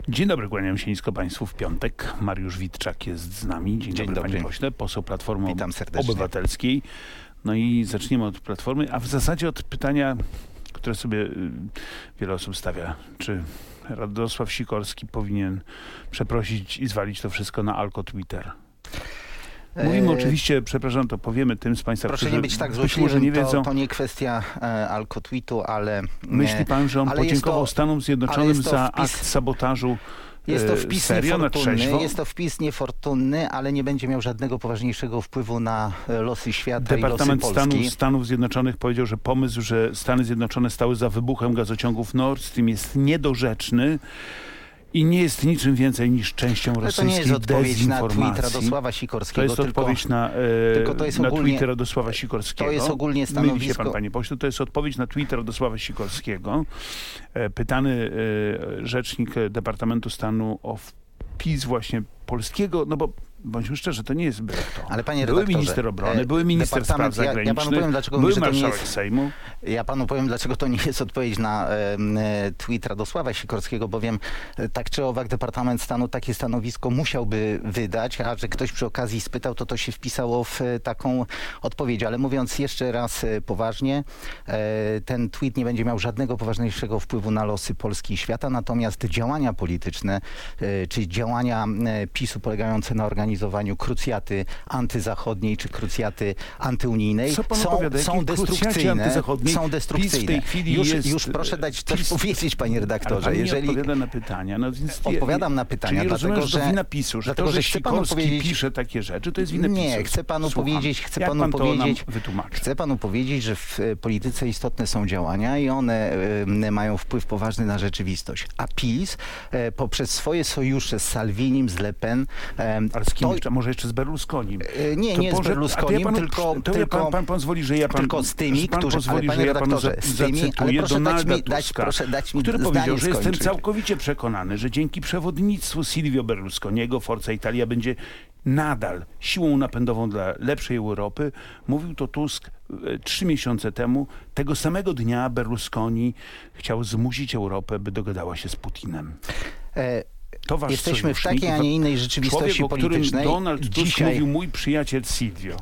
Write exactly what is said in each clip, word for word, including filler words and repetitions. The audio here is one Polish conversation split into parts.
Dzień dobry, kłaniam się nisko Państwu w piątek. Mariusz Witczak jest z nami. Dzień, Dzień dobry, dobry, panie pośle, poseł Platformy Witam serdecznie. Obywatelskiej. No i zaczniemy od Platformy, a w zasadzie od pytania, które sobie wiele osób stawia. Czy Radosław Sikorski powinien przeprosić i zwalić to wszystko na Alko Twitter? Mówimy eee, oczywiście, przepraszam, to powiemy tym z Państwa, proszę którzy nie być tak złośliwym, nie wiedzą. To, to nie kwestia e, Alko-tweetu, ale... Myśli pan, że on podziękował to, Stanom Zjednoczonym za wpis, akt sabotażu? Jest to wpis Serio? niefortunny, jest to wpis niefortunny, ale nie będzie miał żadnego poważniejszego wpływu na losy świata Departament i losy Polski. Stanu Stanów Zjednoczonych powiedział, że pomysł, że Stany Zjednoczone stały za wybuchem gazociągów Nord Stream jest niedorzeczny i nie jest niczym więcej niż częścią rosyjskiej dezinformacji. To nie jest odpowiedź na tweet Radosława Sikorskiego. To jest tylko, odpowiedź na, e, tylko to jest na ogólnie, tweet Radosława Sikorskiego. To jest ogólnie stanowisko... Myli się pan, panie pośle, to jest odpowiedź na tweet Radosława Sikorskiego. E, pytany e, rzecznik Departamentu Stanu o wpis właśnie polskiego, no bo bądźmy szczerzy, to nie jest byle to. Ale panie były redaktorze, minister obrony, były minister spraw zagranicznych, ja, ja panu powiem, dlaczego były marszałek jest, Sejmu. Ja panu powiem, dlaczego to nie jest odpowiedź na e, tweet Radosława Sikorskiego, bowiem e, tak czy owak Departament Stanu takie stanowisko musiałby wydać, a że ktoś przy okazji spytał, to to się wpisało w e, taką odpowiedź. Ale mówiąc jeszcze raz e, poważnie, e, ten tweet nie będzie miał żadnego poważniejszego wpływu na losy Polski i świata, natomiast działania polityczne, e, czy działania e, PiSu polegające na organizacji krucjaty antyzachodniej czy krucjaty antyunijnej są, są destrukcyjne. Są destrukcyjne. W tej chwili już, jest, już proszę dać coś PiS, powiedzieć, panie redaktorze. Ale jeżeli odpowiada na pytania. No więc odpowiadam na pytania, czyli dlatego, rozumiem, że to że wina PiSu, że dlatego, to, że, że chcę panu powiedzieć, pisze takie rzeczy, to jest wina PiSu. Nie, chcę panu Słucham. powiedzieć, chcę Jak panu pan powiedzieć, wytłumaczy? chcę panu powiedzieć, że w polityce istotne są działania i one y, mają wpływ poważny na rzeczywistość. A PiS y, poprzez swoje sojusze z Salvinim, z Le Pen, y, ale z kim to, jeszcze? Może jeszcze z Berlusconim. Nie, to nie Boże, z Berlusconim, ja panu, tylko, to tylko, ja pan, pan pozwoli, że ja pan, tylko z tymi, pan którzy, pozwoli, ale panie że ja panu za, z tymi, ale proszę Donalda dać mi, dać, Tuska, proszę dać mi który powiedział, że jestem skończyć. całkowicie przekonany, że dzięki przewodnictwu Silvio Berlusconiego Forza Italia będzie nadal siłą napędową dla lepszej Europy. Mówił to Tusk e, trzy miesiące temu. Tego samego dnia Berlusconi chciał zmusić Europę, by dogadała się z Putinem. E To wasz Jesteśmy sojusznik, w takiej, a nie innej rzeczywistości człowiek, politycznej. O którym Donald Tusk dzisiaj, mówił mój przyjaciel Silvio.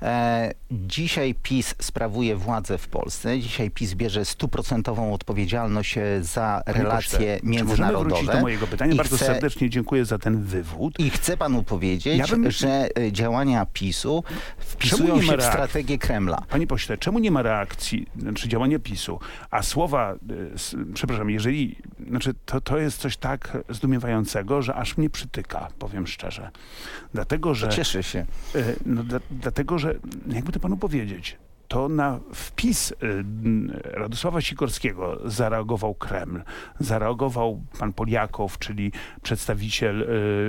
E, dzisiaj PiS sprawuje władzę w Polsce. Dzisiaj PiS bierze stuprocentową odpowiedzialność za Panie relacje pośle, międzynarodowe. Możemy wrócić do mojego pytania. I Bardzo chcę, serdecznie dziękuję za ten wywód. I chcę panu powiedzieć, ja bym... że działania PiSu wpisują się w strategię Kremla. Panie pośle, czemu nie ma reakcji, znaczy działania PiSu, a słowa, y, przepraszam, jeżeli, znaczy to, to jest coś tak zdumiewającego, że aż mnie przytyka, powiem szczerze. Dlatego, że... To cieszę się. Y, no, dla, dlatego, że jakby to panu powiedzieć, to na wpis Radosława Sikorskiego zareagował Kreml, zareagował pan Poliakow, czyli przedstawiciel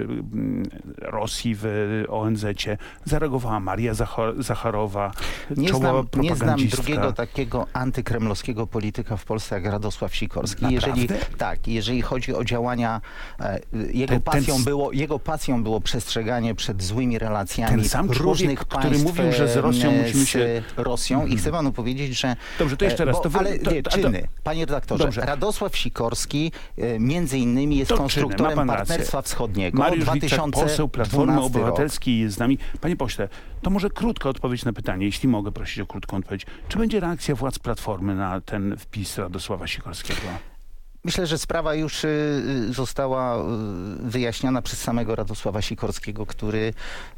Rosji w O N Z-cie, zareagowała Maria Zacharowa, nie czołowa znam, nie znam propagandzistka. drugiego takiego antykremlowskiego polityka w Polsce jak Radosław Sikorski. Jeżeli, tak, jeżeli chodzi o działania, jego, ten, pasją ten, było, jego pasją było przestrzeganie przed złymi relacjami ten sam różnych człowiek, państw, który mówił, że z Rosją musimy się... Rosją i chcę panu powiedzieć, że... Dobrze, to jeszcze raz. Bo, to wy, ale to, nie, to, czyny. Panie redaktorze, Dobrze. Radosław Sikorski między innymi jest to konstruktorem czyny, Partnerstwa rację. Wschodniego. Mariusz Witczak, poseł Platformy Obywatelskiej rok. jest z nami. Panie pośle, to może krótka odpowiedź na pytanie, jeśli mogę prosić o krótką odpowiedź. Czy będzie reakcja władz Platformy na ten wpis Radosława Sikorskiego? Myślę, że sprawa już została wyjaśniona przez samego Radosława Sikorskiego, który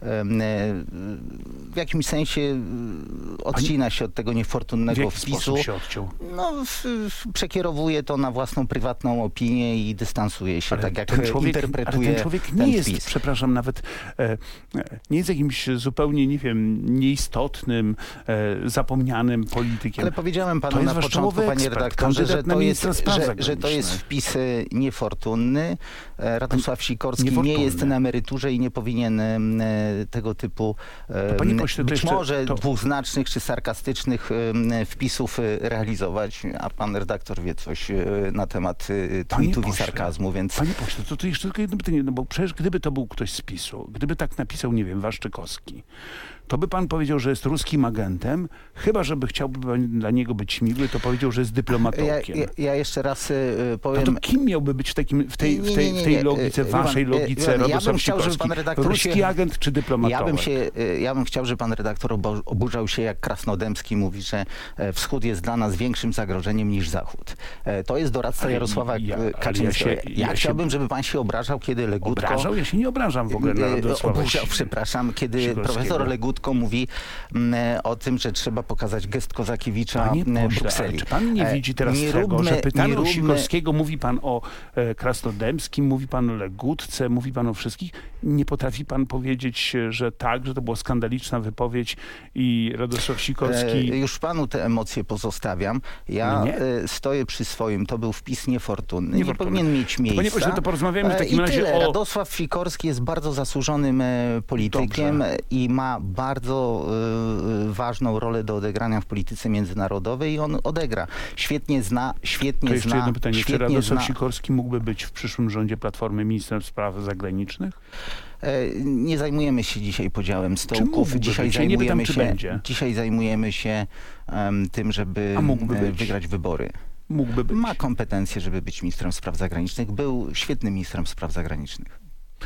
w jakimś sensie odcina się od tego niefortunnego w wpisu. Się odciął? No, przekierowuje to na własną prywatną opinię i dystansuje się, ale tak jak ten człowiek, interpretuje ale ten człowiek ten nie jest, wpis. przepraszam, nawet e, nie jest jakimś zupełnie, nie wiem, nieistotnym, e, zapomnianym politykiem. Ale powiedziałem panu na początku, panie redaktorze, że to jest, że, że to jest wpis niefortunny. Radosław Sikorski nie jest na emeryturze i nie powinien tego typu Panie pośle, być jeszcze, może to... dwuznacznych czy sarkastycznych wpisów realizować, a pan redaktor wie coś na temat tweetów i sarkazmu, więc... Panie pośle, to, to jeszcze tylko jedno pytanie, no bo przecież gdyby to był ktoś z PiSu, gdyby tak napisał, nie wiem, Waszczykowski, to by pan powiedział, że jest ruskim agentem, chyba żeby chciałby dla niego być miły, to powiedział, że jest dyplomatołkiem. Ja, ja, ja jeszcze raz y, powiem... No to kim miałby być w, takim, w, tej, w, tej, Nie, nie, w tej nie, logice, nie. waszej Iwan, logice, Iwan, ja bym Radosław chciał, żeby Sikorski? pan redaktor Ruski się- agent czy dyplomatolog? Ja bym, się, y, ja bym chciał, żeby pan redaktor obo- oburzał się, jak Krasnodębski mówi, że e, wschód jest dla nas większym zagrożeniem niż zachód. E, To jest doradca Ale Jarosława ja- ja, ale Kaczyńskiego. ja Ja, się- ja się- chciałbym, żeby pan się obrażał, kiedy Legutko... Obrażał? Ja się nie obrażam w ogóle na E, Radosława Oburzał, przepraszam, kiedy Sikorskiego. profesor Legutko mówi m, o tym, że trzeba pokazać gest Kozakiewicza Panie m, pośle, Brukseli. ale czy pan nie E, widzi teraz nie tego, róbmy- że pytano nie o róbmy- Sikorskiego, mówi pan o e, Krasnodębskim, mówi pan o Legutce, mówi pan o wszystkich. Nie potrafi pan powiedzieć, e, że tak, że to była skandaliczna wypowiedź i Radosław Sikorski... E, Już panu te emocje pozostawiam. Ja Nie. e, stoję przy swoim. To był wpis niefortunny. Nie, Niefortunny. powinien mieć miejsca. panie pośle, to porozmawiamy w E, takim I razie tyle. o- Radosław Sikorski jest bardzo zasłużonym e, politykiem Dobrze. i ma bardzo e, ważną rolę do odegrania w polityce międzynarodowej i on odegra. Świetnie zna, świetnie To jeszcze zna, jedno pytanie. Czy świetnie Radosław zna. Sikorski mógłby być w przyszłym rządzie Platformy ministrem spraw zagranicznych? E, Nie zajmujemy się dzisiaj podziałem stołków. mógłby Dzisiaj być? Ja nie pytam, zajmujemy czy się, będzie. dzisiaj zajmujemy się em, tym, żeby A mógłby e, być? wygrać wybory. Mógłby być. Ma kompetencje, żeby być ministrem spraw zagranicznych. Był świetnym ministrem spraw zagranicznych.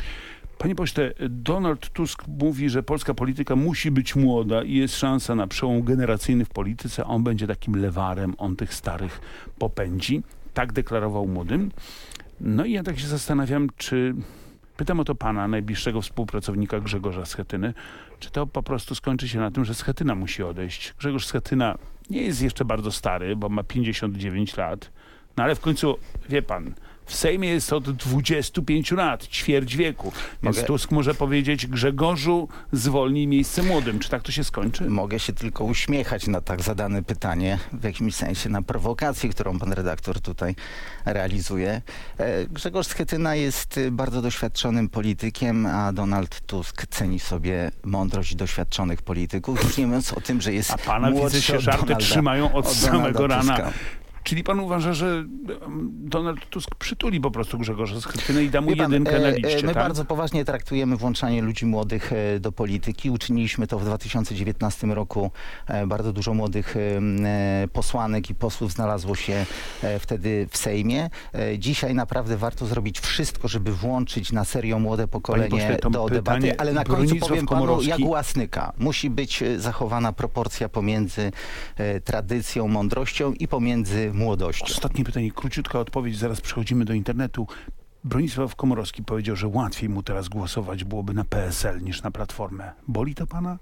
Panie pośle, Donald Tusk mówi, że polska polityka musi być młoda i jest szansa na przełom generacyjny w polityce. On będzie takim lewarem, on tych starych popędzi. Tak deklarował młodym. No i ja tak się zastanawiam, czy... Pytam o to pana, najbliższego współpracownika Grzegorza Schetyny, czy to po prostu skończy się na tym, że Schetyna musi odejść. Grzegorz Schetyna nie jest jeszcze bardzo stary, bo ma pięćdziesiąt dziewięć lat, no ale w końcu, wie pan, w Sejmie jest od dwudziestu pięciu lat, ćwierć wieku. Więc Mogę- Tusk może powiedzieć: Grzegorzu, zwolnij miejsce młodym. Czy tak to się skończy? Mogę się tylko uśmiechać na tak zadane pytanie, w jakimś sensie na prowokację, którą pan redaktor tutaj realizuje. E, Grzegorz Schetyna jest y, bardzo doświadczonym politykiem, a Donald Tusk ceni sobie mądrość doświadczonych polityków, już nie mówiąc o tym, że jest A pana widzę młodszy się od żarty Donalda, trzymają od od samego Donalda rana. Tuska. Czyli pan uważa, że em, Donald Tusk przytuli po prostu Grzegorza Schetynę i da mu Wie pan, jedynkę na e, liście, My tak? bardzo poważnie traktujemy włączanie ludzi młodych e, do polityki. Uczyniliśmy to w dwa tysiące dziewiętnastym roku. E, Bardzo dużo młodych e, posłanek i posłów znalazło się e, wtedy w Sejmie. E, Dzisiaj naprawdę warto zrobić wszystko, żeby włączyć na serio młode pokolenie pośle, to do pytanie, debaty. Ale na końcu Bronisław powiem panu, Komorowski- jak u Łasnyka. Musi być e, zachowana proporcja pomiędzy e, tradycją, mądrością i pomiędzy młodością. Ostatnie pytanie, króciutka odpowiedź, zaraz przechodzimy do internetu. Bronisław Komorowski powiedział, że łatwiej mu teraz głosować byłoby na P S L niż na Platformę. Boli to pana?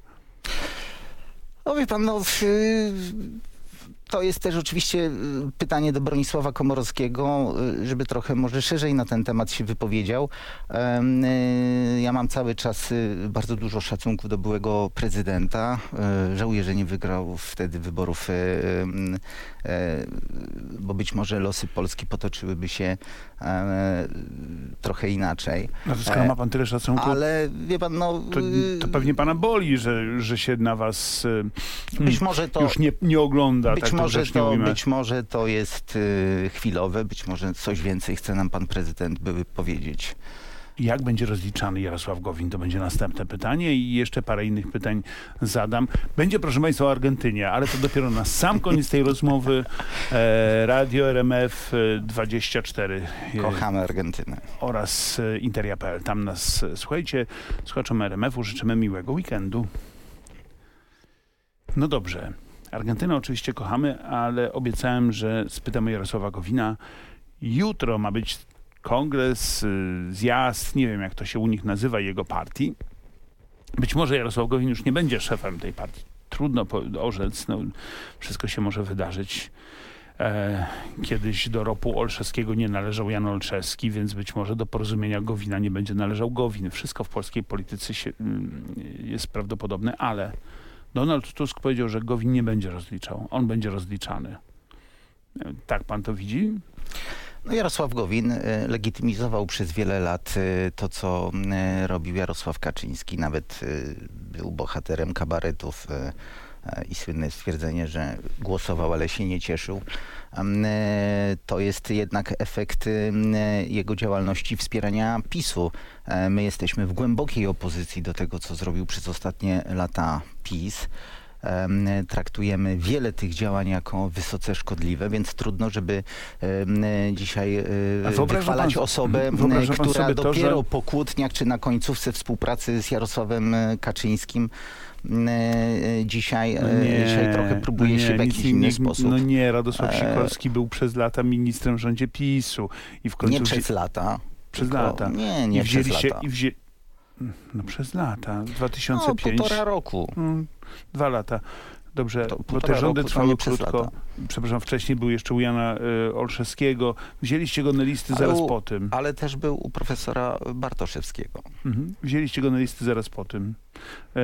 No wie pan, no... y, To jest też oczywiście y, pytanie do Bronisława Komorowskiego, y, żeby trochę może szerzej na ten temat się wypowiedział. Em, y, Ja mam cały czas y, bardzo dużo szacunku do byłego prezydenta. Y, Żałuję, że nie wygrał wtedy wyborów, y, y, y, bo być może losy Polski potoczyłyby się e, trochę inaczej. No to skoro E, ma pan tyle szacunku, Ale wie pan, no... to, y, to pewnie pana boli, że, że się na was y, Być może to... już nie, nie ogląda. Być, tak może grzecznie to, mówimy. być może to jest y, chwilowe, być może coś więcej chce nam pan prezydent by powiedzieć. Jak będzie rozliczany Jarosław Gowin? To będzie następne pytanie i jeszcze parę innych pytań zadam. Będzie, proszę państwa, o Argentynie, ale to dopiero na sam koniec tej rozmowy. E, Radio R M F dwadzieścia cztery e, Kochamy Argentynę. oraz e, interia kropka p l. Tam nas e, słuchajcie. Słuchaczom R M F-u życzymy miłego weekendu. No dobrze. Argentynę oczywiście kochamy, ale obiecałem, że spytamy Jarosława Gowina. Jutro ma być kongres, y, zjazd, nie wiem jak to się u nich nazywa, jego partii. Być może Jarosław Gowin już nie będzie szefem tej partii. Trudno po- orzec, no, wszystko się może wydarzyć. E, kiedyś do ropu olszewskiego nie należał Jan Olszewski, więc być może do porozumienia Gowina nie będzie należał Gowin. Wszystko w polskiej polityce się, mm, jest prawdopodobne, ale Donald Tusk powiedział, że Gowin nie będzie rozliczał. On będzie rozliczany. E, Tak pan to widzi? No Jarosław Gowin y, legitymizował przez wiele lat y, to, co y, robił Jarosław Kaczyński. Nawet y, był bohaterem kabaretów y, y, i słynne stwierdzenie, że głosował, ale się nie cieszył. Ym, y, To jest jednak efekt y, jego działalności wspierania PiSu. Y, My jesteśmy w głębokiej opozycji do tego, co zrobił przez ostatnie lata PiS. em, traktujemy wiele tych działań jako wysoce szkodliwe, więc trudno, żeby em, dzisiaj e, A wyobraża wychwalać pan- osobę, wyobraża pan która sobie to, dopiero że- po kłótniach czy na końcówce współpracy z Jarosławem e, Kaczyńskim e, dzisiaj, No e, dzisiaj trochę próbuje no nie, się w nic jakiś nie- inny nie- sposób. No nie, Radosław E, Sikorski był przez lata ministrem w rządzie PiSu i w końcu... Nie wzi- przez lata. przez tylko- lata. Nie, nie I wzięli przez się, lata. i wzię... No przez lata, dwa No, tysiące piąty. półtora roku. Mm, Dwa lata. Dobrze, To bo półtora te rządy roku, to trwały nie przez krótko. lata. Przepraszam, wcześniej był jeszcze u Jana y, Olszewskiego. Wzięliście go na listy Ale zaraz u- po tym. Ale też był u profesora Bartoszewskiego. Mhm. Wzięliście go na listy zaraz po tym. E,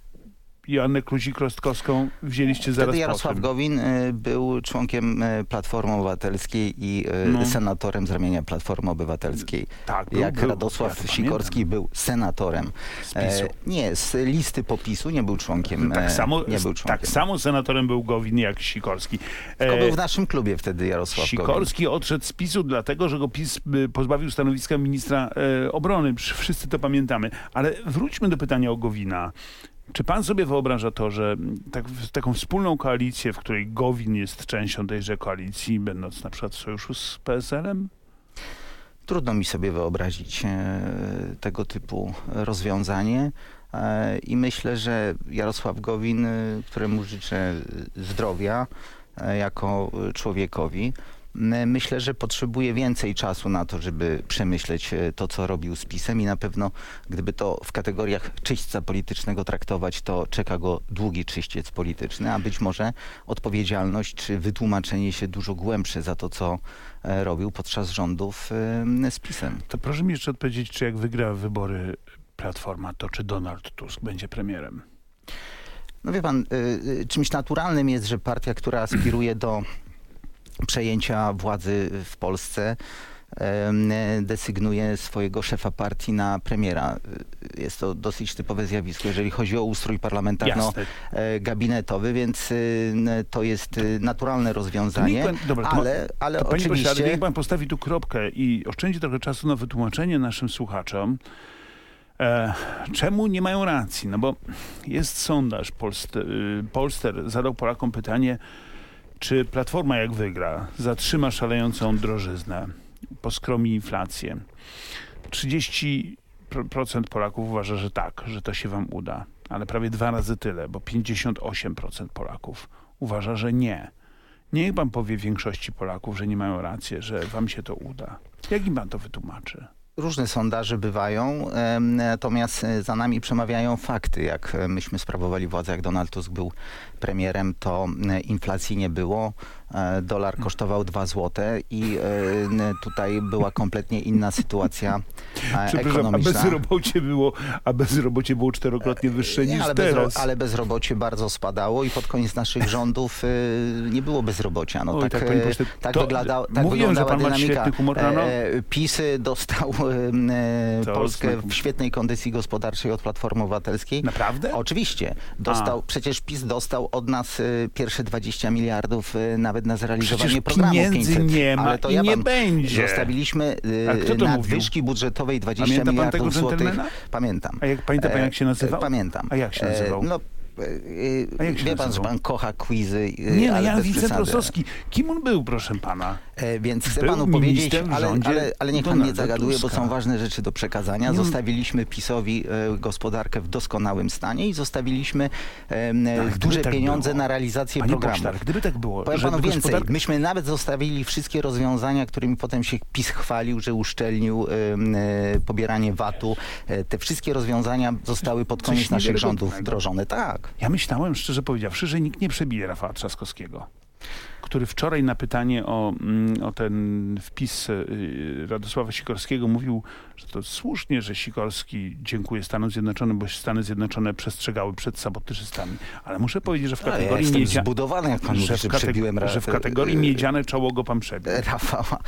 Joannę Kluzik-Rostkowską wzięliście zaraz Wtedy po Jarosław tym. Gowin y, był członkiem y, Platformy Obywatelskiej i y, No. senatorem z ramienia Platformy Obywatelskiej. Tak, był, Jak był. Radosław Ja to Sikorski pamiętam. był senatorem. Z PiSu. E, nie, z listy popisu nie był członkiem. Tak e, samo, nie był członkiem. tak samo senatorem był Gowin jak Sikorski. Tylko E, był w naszym klubie wtedy Jarosław Gowin. Sikorski odszedł z PiSu dlatego, że go PiS y, pozbawił stanowiska ministra e, obrony. Przy- Wszyscy to pamiętamy. Ale wróćmy do pytania o Gowina. Czy pan sobie wyobraża to, że tak, w- taką wspólną koalicję, w której Gowin jest częścią tejże koalicji, będąc na przykład w sojuszu z P S L-em? Trudno mi sobie wyobrazić e, tego typu rozwiązanie. E, I myślę, że Jarosław Gowin, e, któremu życzę zdrowia e, jako człowiekowi, m, myślę, że potrzebuje więcej czasu na to, żeby przemyśleć e, to, co robił z PiS-em i na pewno, gdyby to w kategoriach czyśćca politycznego traktować, to czeka go długi czyściec polityczny, a być może odpowiedzialność czy wytłumaczenie się dużo głębsze za to, co e, robił podczas rządów e, z PiS-em. To proszę mi jeszcze odpowiedzieć, czy jak wygra wybory Platforma, to czy Donald Tusk będzie premierem? No wie pan, y, y, czymś naturalnym jest, że partia, która aspiruje do przejęcia władzy w Polsce, em, desygnuje swojego szefa partii na premiera. Y, Jest to dosyć typowe zjawisko, jeżeli chodzi o ustrój parlamentarno-gabinetowy, więc y, n- to jest y, naturalne rozwiązanie, niech pan- dobra, to ma- ale, ale To panie pośle, ale oczywiście... niech pan postawi tu kropkę i oszczędzi trochę czasu na wytłumaczenie naszym słuchaczom, e, czemu nie mają racji. No bo jest sondaż, Polster, y, Polster zadał Polakom pytanie, czy Platforma jak wygra, zatrzyma szalejącą drożyznę, poskromi inflację. trzydzieści procent Polaków uważa, że tak, że to się wam uda, ale prawie dwa razy tyle, bo pięćdziesiąt osiem procent Polaków uważa, że nie. Niech pan powie większości Polaków, że nie mają racji, że wam się to uda. Jak im pan to wytłumaczy? Różne sondaże bywają, em, natomiast e, za nami przemawiają fakty. Jak e, myśmy sprawowali władzę, jak Donald Tusk był premierem, to e, inflacji nie było. E, Dolar kosztował dwa złote i e, n- tutaj była kompletnie inna sytuacja e, Przepraszam, a ekonomiczna. bezrobocie było, a bezrobocie było czterokrotnie wyższe Nie, niż ale, teraz. bezro, ale bezrobocie bardzo spadało i pod koniec naszych rządów e, nie było bezrobocia. No, Oj, tak, tak, panie e, pośle, tak, to- wygląda, tak mówiłem, że wyglądała pan ma dynamika. świetny humor rano. E, PiS dostał e, To Polskę znaku- w świetnej kondycji gospodarczej od Platformy Obywatelskiej. Naprawdę? Oczywiście. Dostał, przecież PiS dostał od nas y, pierwsze dwadzieścia miliardów y, nawet na zrealizowanie Przecież programu pieniędzy pięćset. nie ma Ale to i ja nie wam będzie. Zostawiliśmy A y, kto to nadwyżki budżetowej dwadzieścia Pamięta pan miliardów tego złotych. dżentelmena? Pamiętam. A jak, pamięta pan, jak się nazywał? E, Pamiętam. A jak się nazywał? E, no, y, A jak się wie pan, że nazywał? pan kocha quizy, y, Nie, no ale Jan bez Vincent przesady. Rostowski. Kim on był, proszę pana? E, Więc chcę Był panu powiedzieć, ministrem w ale, rządzie ale, ale niech pan nie Donalda zagaduje, bo Tuska. są ważne rzeczy do przekazania. Nie. Zostawiliśmy PiS-owi e, gospodarkę w doskonałym stanie i zostawiliśmy e, Ale gdyby duże tak pieniądze było, na realizację Panie programów. pośle, ale gdyby tak było, Powiem żeby panu więcej, gospodarka... myśmy nawet zostawili wszystkie rozwiązania, którymi potem się PiS chwalił, że uszczelnił e, e, pobieranie vatu. E, te wszystkie rozwiązania zostały pod Coś koniec naszych rządów niewiarygodnego. wdrożone. Tak. Ja myślałem, szczerze powiedziawszy, że nikt nie przebije Rafała Trzaskowskiego, który wczoraj na pytanie o, mm, o ten wpis y, Radosława Sikorskiego mówił, że to słusznie, że Sikorski dziękuję Stanom Zjednoczonym, bo Stany Zjednoczone przestrzegały przed sabotażystami. Ale muszę powiedzieć, że w No, ja kategorii jestem miedzia... zbudowany, jak pan mówi, że, że w kateg- przebiłem ra- że w kategorii miedziane czoło go pan przebił. Rafała.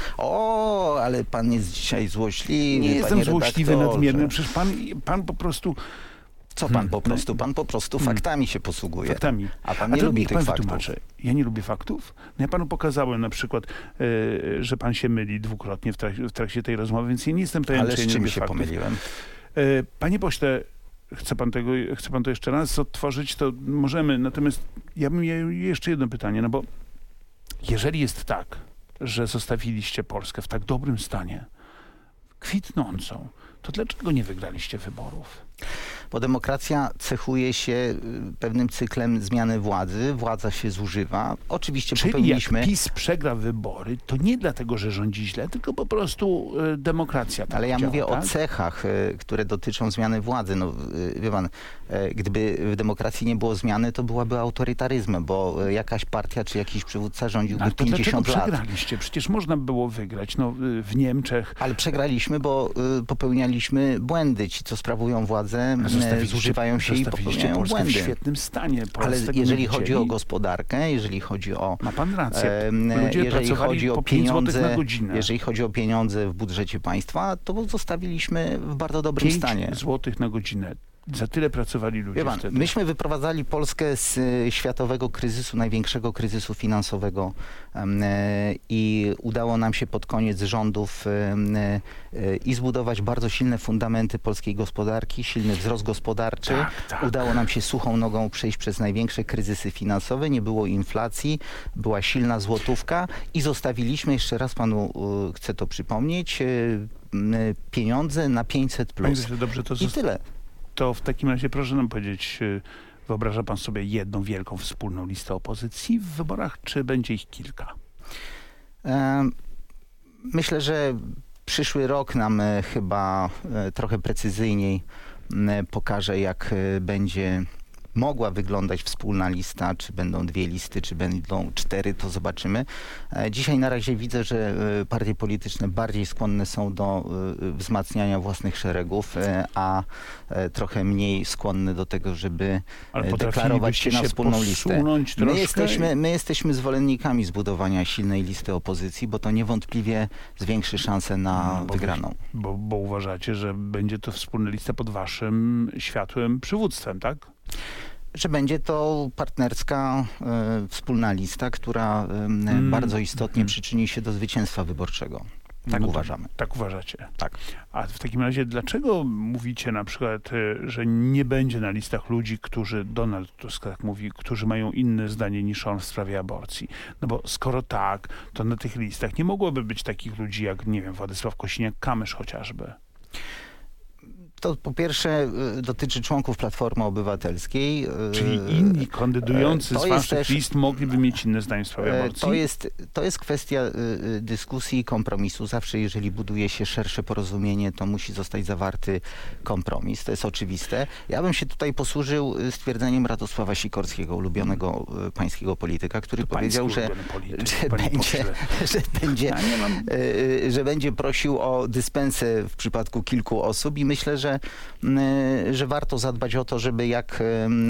O, ale pan jest dzisiaj złośliwy. Nie jestem panie złośliwy, redaktorze. nadmierny. Przecież pan, pan po prostu Co pan Hmm. po prostu? Pan po prostu faktami się posługuje. faktami. A pan nie to lubi niech tych pan faktów. wytłumaczy. Ja nie lubię faktów. No ja panu pokazałem na przykład, y, że pan się myli dwukrotnie w, trak- w trakcie tej rozmowy, więc ja nie jestem pewien, Ale czy z ja nie czym lubię się faktów. pomyliłem? Y, Panie pośle, chce pan tego, chce pan to jeszcze raz odtworzyć, to możemy. Natomiast ja bym miał jeszcze jedno pytanie, no bo jeżeli jest tak, że zostawiliście Polskę w tak dobrym stanie, kwitnącą, to dlaczego nie wygraliście wyborów? Bo demokracja cechuje się pewnym cyklem zmiany władzy. Władza się zużywa. Oczywiście Czyli popełniliśmy... jak PiS przegra wybory, to nie dlatego, że rządzi źle, tylko po prostu y, demokracja tak Ale ja działa, mówię tak? o cechach, y, które dotyczą zmiany władzy. No, y, wie pan, y, gdyby w demokracji nie było zmiany, to byłaby autorytaryzmem, bo y, jakaś partia czy jakiś przywódca rządziłby Ale to pięćdziesiąt dlaczego lat. przegraliście? Przecież można było wygrać. No, y, w Niemczech Ale przegraliśmy, bo y, popełnialiśmy błędy. Ci, co sprawują władzę, y, zużywają się i popełniają Polskę błędy. w świetnym stanie. Polsce Ale tego jeżeli nie chodzi widzieli. o gospodarkę, jeżeli chodzi o Ma pan rację. e, Ludzie jeżeli pracowali chodzi o po pięć złotych pieniądze, na godzinę. jeżeli chodzi o pieniądze w budżecie państwa, to zostawiliśmy w bardzo dobrym pięć stanie. złotych na godzinę. Za tyle pracowali ludzie Wie pan, wtedy. myśmy wyprowadzali Polskę z y, światowego kryzysu, największego kryzysu finansowego em, e, i udało nam się pod koniec rządów em, e, e, i zbudować bardzo silne fundamenty polskiej gospodarki, silny wzrost gospodarczy. Tak, tak. Udało nam się suchą nogą przejść przez największe kryzysy finansowe, nie było inflacji, była silna złotówka i zostawiliśmy, jeszcze raz panu y, chcę to przypomnieć, y, y, pieniądze na pięćset Panie plus. pośle, dobrze, to, I zosta- tyle. to w takim razie proszę nam powiedzieć, y, wyobraża pan sobie jedną wielką wspólną listę opozycji w wyborach, czy będzie ich kilka? Em, Myślę, że przyszły rok nam e, chyba e, trochę precyzyjniej m, pokaże, jak e, będzie mogła wyglądać wspólna lista, czy będą dwie listy, czy będą cztery, to zobaczymy. E, Dzisiaj na razie widzę, że e, partie polityczne bardziej skłonne są do e, wzmacniania własnych szeregów, e, a e, trochę mniej skłonne do tego, żeby Ale e, deklarować potrafilibyście się na się wspólną listę. posunąć My troszkę? jesteśmy, my jesteśmy zwolennikami zbudowania silnej listy opozycji, bo to niewątpliwie zwiększy szanse na No, bo wygraną. Bo, bo uważacie, że będzie to wspólna lista pod waszym światłym przywództwem, tak? Że będzie to partnerska e, wspólna lista, która e, Mm. bardzo istotnie Mm. przyczyni się do zwycięstwa wyborczego. Tak No to- uważamy. Tak uważacie. Tak. A w takim razie dlaczego mówicie na przykład, y, że nie będzie na listach ludzi, którzy, Donald Tusk tak mówi, którzy mają inne zdanie niż on w sprawie aborcji? No bo skoro tak, to na tych listach nie mogłoby być takich ludzi jak, nie wiem, Władysław Kosiniak-Kamysz chociażby. To po pierwsze y, dotyczy członków Platformy Obywatelskiej. y, Czyli inni kandydujący to z jest waszych też- list mogliby mieć inne zdanie w sprawie E, aborcji? To jest, to jest kwestia y, y, dyskusji i kompromisu. Zawsze jeżeli buduje się szersze porozumienie, to musi zostać zawarty kompromis. To jest oczywiste. Ja bym się tutaj posłużył y, stwierdzeniem Radosława Sikorskiego, ulubionego y, pańskiego polityka, który To powiedział, pański że, ulubiony polityk, że, panie będzie, pośle. że, będzie, Ja nie mam... y, y, że będzie prosił o dyspensę w przypadku kilku osób i myślę, że, y, że warto zadbać o to, żeby jak y,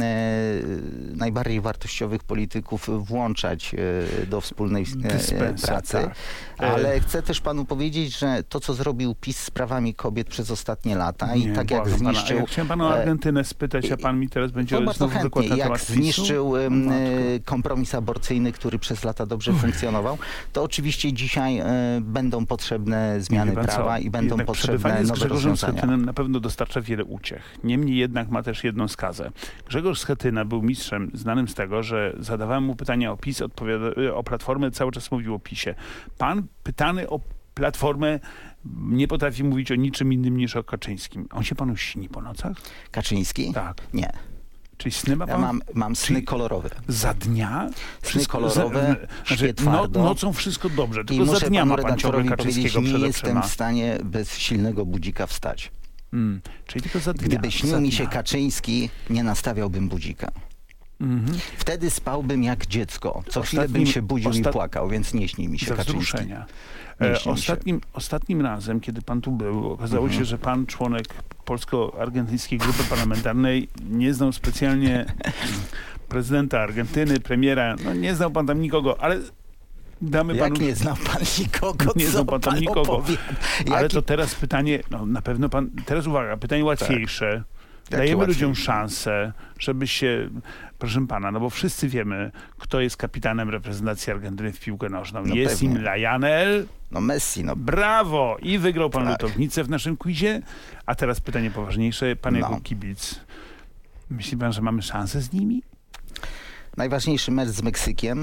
y, najbardziej wartościowych polityków włączać y, do wspólnej y, Dyspensa, pracy. tak. Ale chcę też panu powiedzieć, że to, co zrobił PiS z prawami kobiet przez ostatnie lata i Nie, tak jak błagam pana. zniszczył... Ja chciałem pana o e, Argentynę spytać, a pan mi teraz będzie No bardzo znowu chętnie. wykładał na Jak temat PiSu? zniszczył em, O, matko. e, kompromis aborcyjny, który przez lata dobrze funkcjonował, to oczywiście dzisiaj e, będą potrzebne zmiany Wie pan prawa co? i będą Jednak potrzebne przebywanie z nowe Grzegorzem rozwiązania. Schetynem na pewno dostarcza wiele uciech. Niemniej jednak ma też jedną skazę. Grzegorz Schetyna był mistrzem znanym z tego, że zadawałem mu pytania o PiS, odpowiada, o Platformę, cały czas mówił o PiSie. Pan pytany o Platformę nie potrafi mówić o niczym innym niż o Kaczyńskim. On się panu śni po nocach? Kaczyński? Tak. Nie. Czyli sny ma Ja pan? mam, mam sny Czyli kolorowe. Za dnia? Sny kolorowe, za, śpię znaczy, twardo. no, nocą wszystko dobrze, I tylko za muszę dnia panu ma pan ciągle redaktorowi powiedzieć, Kaczyńskiego nie przed jestem oczyma. w stanie bez silnego budzika wstać. Mm, czyli tylko za dnia. Gdyby za śnił mi się dnia. Kaczyński, nie nastawiałbym budzika. Mhm. Wtedy spałbym jak dziecko. Co chwilę bym Ostatnim- się budził i ostat- płakał, więc nie śni mi się Ze Kaczyński. wzruszenia. Nie E, śni mi się. ostatnim, ostatnim razem, kiedy pan tu był, okazało Mhm. się, że pan, członek polsko-argentyńskiej grupy parlamentarnej, nie znał specjalnie prezydenta Argentyny, premiera. No nie znał pan tam nikogo, ale damy Jak panu... nie znał pan nikogo, Nie co znał pan tam pan nikogo. opowie? Ale Jaki- to teraz pytanie, no na pewno pan, teraz uwaga, pytanie łatwiejsze. Dajemy łatwiej. ludziom szansę, żeby się, proszę pana, no bo wszyscy wiemy, kto jest kapitanem reprezentacji Argentyny w piłkę nożną. No jest pewnie. im Lionel. No Messi, no Brawo! I wygrał pan Tak. lutownicę w naszym quizie. A teraz pytanie poważniejsze. Pan No. jako kibic, myśli pan, że mamy szansę z nimi? najważniejszy mecz z Meksykiem.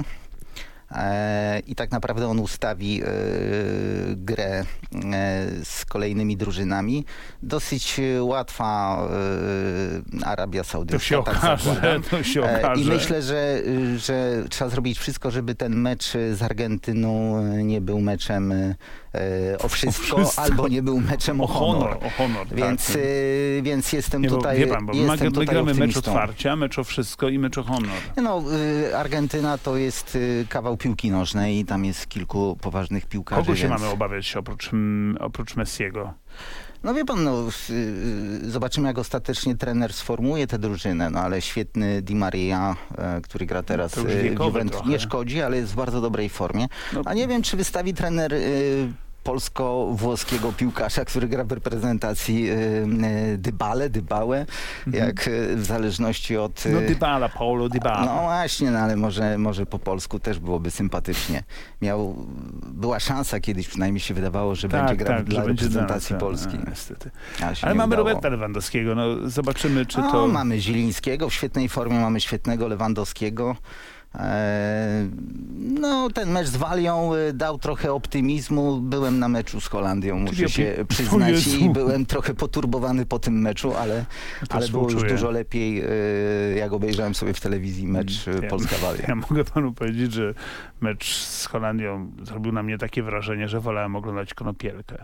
E, I tak naprawdę on ustawi e, grę e, z kolejnymi drużynami. Dosyć łatwa e, Arabia Saudyjska. To się tak okaże, zakładam. to się E, okaże. I myślę, że, że trzeba zrobić wszystko, żeby ten mecz z Argentyną nie był meczem e, o, wszystko, O wszystko. albo nie był meczem o, O honor, honor. o honor, Więc, tak. e, więc jestem Nie, bo, tutaj wie pan, bo my, jestem my tutaj gramy mecz optymistą. otwarcia, mecz o wszystko i mecz o honor. No, y, Argentyna to jest y, kawał piłki nożnej i tam jest kilku poważnych piłkarzy. Kogo się więc... mamy obawiać oprócz, mm, oprócz Messiego? No wie pan, no, y, y, zobaczymy jak ostatecznie trener sformułuje tę drużynę, no ale świetny Di Maria, y, który gra teraz To już y, w wiekowy Juventus, trochę. nie szkodzi, ale jest w bardzo dobrej formie. No, A nie wiem, czy wystawi trener y, polsko-włoskiego piłkarza, który gra w reprezentacji y, y, Dybale, Dybałę, jak y, w zależności od... y, no Dybala, Paulo Dybala. No właśnie, no ale może, może po polsku też byłoby sympatycznie. Miał, była szansa kiedyś, przynajmniej się wydawało, że będzie grał dla że będzie reprezentacji dla nas, polskiej. a, niestety. Ale, się Ale nie mamy udało. Roberta Lewandowskiego, no zobaczymy, czy No, to... mamy Zielińskiego w świetnej formie, mamy świetnego Lewandowskiego. Eee, no, ten mecz z Walią y, dał trochę optymizmu. Byłem na meczu z Holandią, muszę Czyli się opi- O przyznać, Jezu. i byłem trochę poturbowany po tym meczu, ale, To ale było już współczuję. dużo lepiej, y, jak obejrzałem sobie w telewizji mecz y, Ja- Polska-Walia. Ja mogę panu powiedzieć, że mecz z Holandią zrobił na mnie takie wrażenie, że wolałem oglądać Konopielkę.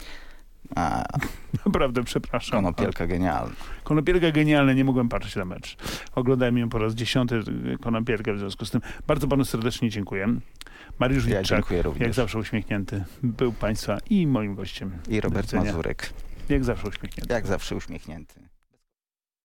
A, Naprawdę, przepraszam. Konopielka genialna. Konopielka genialne, nie mogłem patrzeć na mecz. Oglądałem ją po raz dziesiąty, Konopielkę, w związku z tym bardzo panu serdecznie dziękuję. Mariusz Ja Witczak, dziękuję również. jak zawsze uśmiechnięty, był państwa i moim gościem. I Do Robert widzenia. Mazurek, Jak zawsze uśmiechnięty. jak zawsze uśmiechnięty.